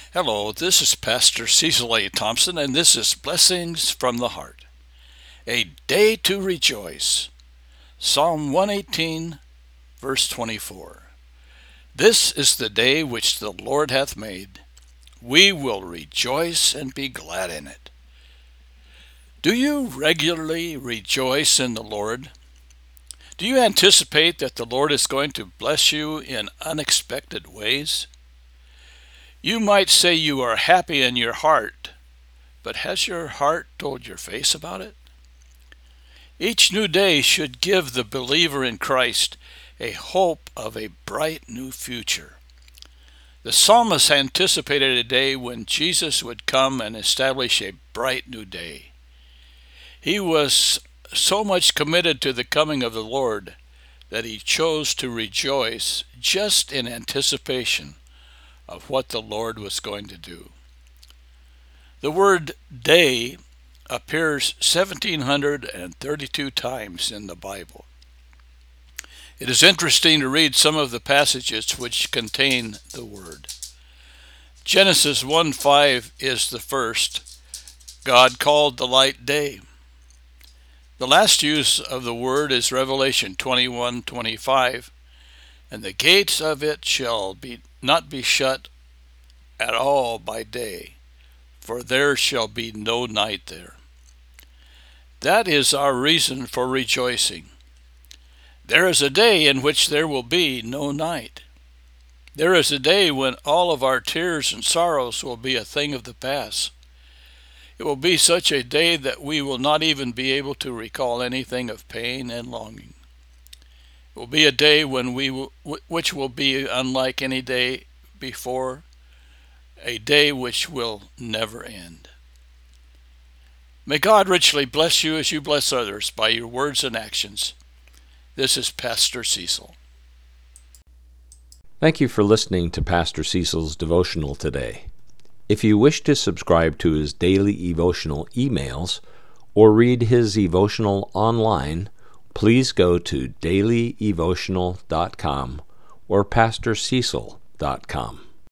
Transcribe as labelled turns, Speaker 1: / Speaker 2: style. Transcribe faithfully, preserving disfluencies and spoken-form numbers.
Speaker 1: Hello, this is Pastor Cecil A. Thompson, and this is Blessings from the Heart. A day to rejoice. Psalm one eighteen, verse twenty-four. This is the day which the Lord hath made. We will rejoice and be glad in it. Do you regularly rejoice in the Lord? Do you anticipate that the Lord is going to bless you in unexpected ways? You might say you are happy in your heart, but has your heart told your face about it? Each new day should give the believer in Christ a hope of a bright new future. The psalmist anticipated a day when Jesus would come and establish a bright new day. He was so much committed to the coming of the Lord that he chose to rejoice just in anticipation of what the Lord was going to do. The word day appears one thousand seven hundred thirty-two times in the Bible. It is interesting to read some of the passages which contain the word. Genesis one five is the first. God called the light day. The last use of the word is Revelation twenty-one twenty-five, and the gates of it shall be not be shut at all by day, for there shall be no night there. That is our reason for rejoicing. There is a day in which there will be no night. There is a day when all of our tears and sorrows will be a thing of the past. It will be such a day that we will not even be able to recall anything of pain and longing. It will be a day when we will, which will be unlike any day before, a day which will never end. May God richly bless you as you bless others by your words and actions. This is Pastor Cecil.
Speaker 2: Thank you for listening to Pastor Cecil's devotional today. If you wish to subscribe to his daily devotional emails or read his devotional online, please go to daily devotional dot com or pastor cecil dot com.